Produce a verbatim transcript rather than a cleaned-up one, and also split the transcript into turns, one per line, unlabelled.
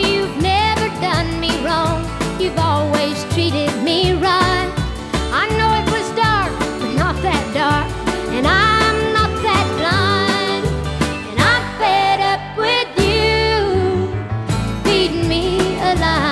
you've never done me wrong. You've always treated me right. I know it was dark, but not that dark, and I'm not that blind. And I'm fed up with you feeding me a lie.